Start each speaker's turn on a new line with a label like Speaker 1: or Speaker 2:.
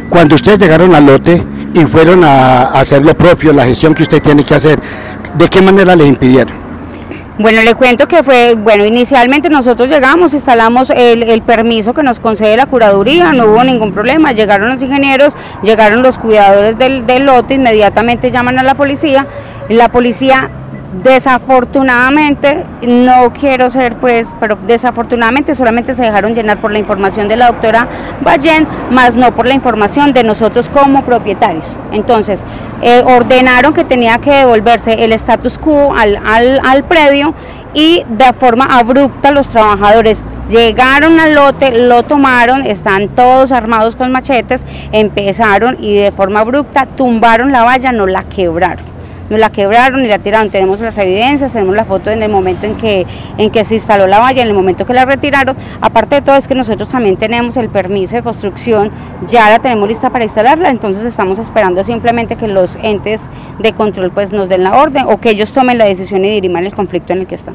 Speaker 1: Cuando ustedes llegaron al lote y fueron a hacer lo propio, la gestión que usted tiene que hacer, ¿de qué manera les impidieron?
Speaker 2: Bueno, le cuento que inicialmente nosotros llegamos, instalamos el permiso que nos concede la curaduría, no hubo ningún problema, llegaron los ingenieros, llegaron los cuidadores del lote, inmediatamente llaman a la policía desafortunadamente, no quiero ser pero desafortunadamente solamente se dejaron llenar por la información de la doctora Ballén, más no por la información de nosotros como propietarios. Entonces, ordenaron que tenía que devolverse el status quo al predio y de forma abrupta los trabajadores llegaron al lote, lo tomaron, están todos armados con machetes, empezaron y de forma abrupta tumbaron la valla, no la quebraron y la tiraron. Tenemos las evidencias, tenemos la foto en el momento en que se instaló la valla, en el momento que la retiraron. Aparte de todo es que nosotros también tenemos el permiso de construcción, ya la tenemos lista para instalarla, entonces estamos esperando simplemente que los entes de control pues nos den la orden o que ellos tomen la decisión y diriman el conflicto en el que están.